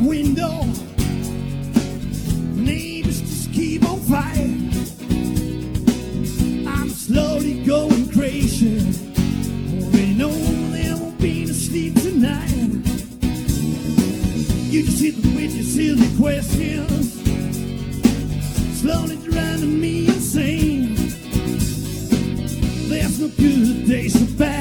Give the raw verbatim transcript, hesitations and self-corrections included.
window. Neighbors just keep on fighting. I'm slowly going crazy. Already know there won't be no sleep tonight. You just hit me with your silly questions, slowly driving me insane. There's no good days so bad.